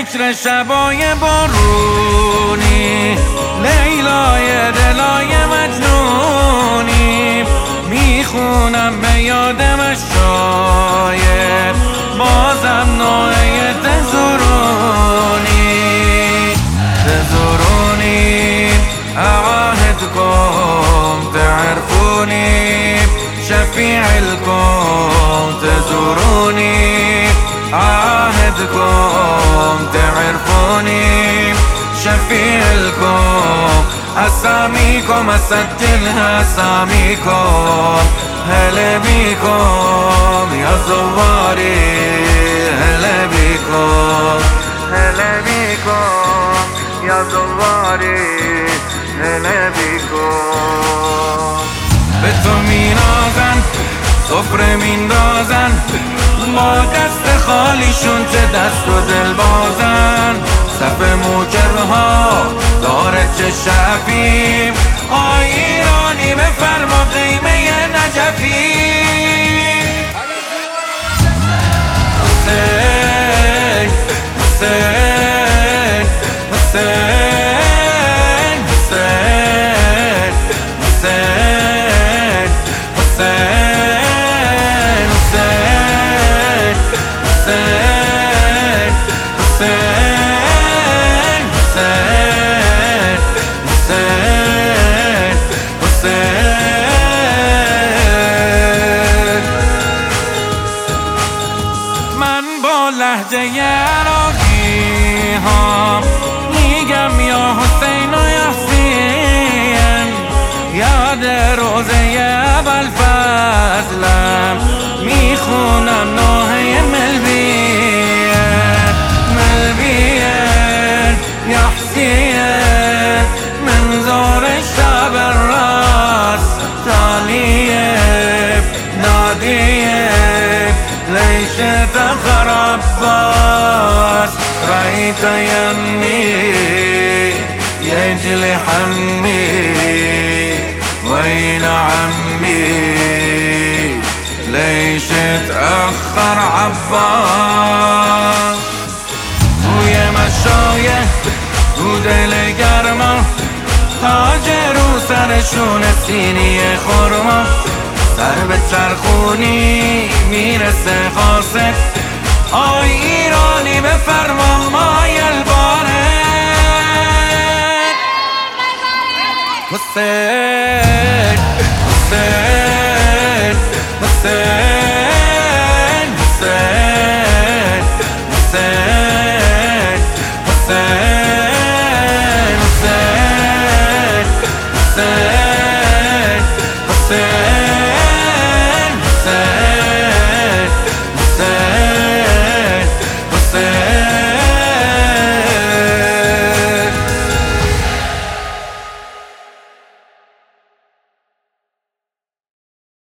فکر شبای بارونی، لیلای دلای مجنونی، میخونم به یادم شاید بازم نوعی تزوروني أعاهدكم تعرفوني شفيع الكون، تزوروني أعاهدكم تعرفوني شفيع الكون. أساميكم أسجلها أساميكم، هلا بيكم يا زواري، هلا بيكم، هلا بيكم يا زواري، هلا بيكم. به تو مینازن سفره میندازن، با دست خالیشون چه دست و دل بازن. صف موکرها داره چه شفیم، آی ایرانی بفرما قیمه نجفی. حسین حسین حسین حسین حسین حسین حسین حسین حسین حسین حسین. من با لهجه عراقی ها میگم یا حسین و یاسین، یاد روزه ابوالفضلم میخونم نوحه ملبیه ملبیه یا حسین، منظور شب الراس تالیه نادیه ليش تأخر عباس، رأيت يمي يجلي حمي وين عمي، ليش تأخر عباس. روی مشایه رو دل گرما، تاج رو سرشون سینی خرما، سر به چرخونی میرسه خاصت، آی ایرانی بفرما مایل بارد. حسین حسین حسین حسین حسین حسین حسین حسین حسین